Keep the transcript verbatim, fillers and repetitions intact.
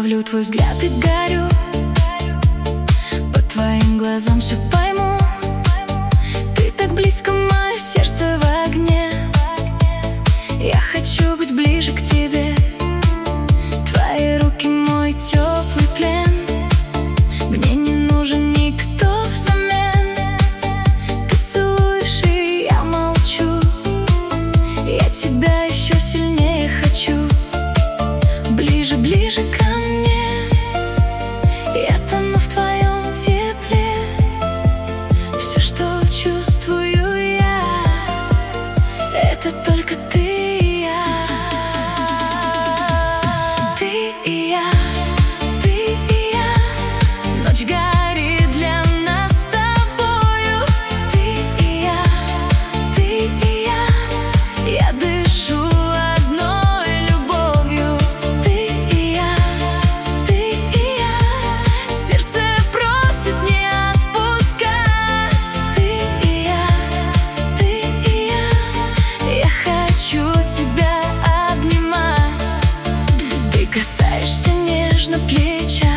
ловлю твой взгляд и горю. По твоим глазам все пойму. Ты так близко, мое сердце в огне. Я хочу быть ближе к тебе. Твои руки мой теплый плен. Мне не нужен никто взамен. Ты целуешь, и я молчу. Я тебя еще сильнее хочу. Ближе, ближе ко мне. Я тону в твоем тепле. Все, что чувствую я, это только ты и я. Ты и я, ты и я. Ночь горит для нас с тобою. Ты и я, ты и я. Я дышу одной любовью. Ты и я, ты и я. Сердце просит не отпускать. Ты и я, ты и я. Я хочу тебя обнимать. Ты касаешься нежно плеча.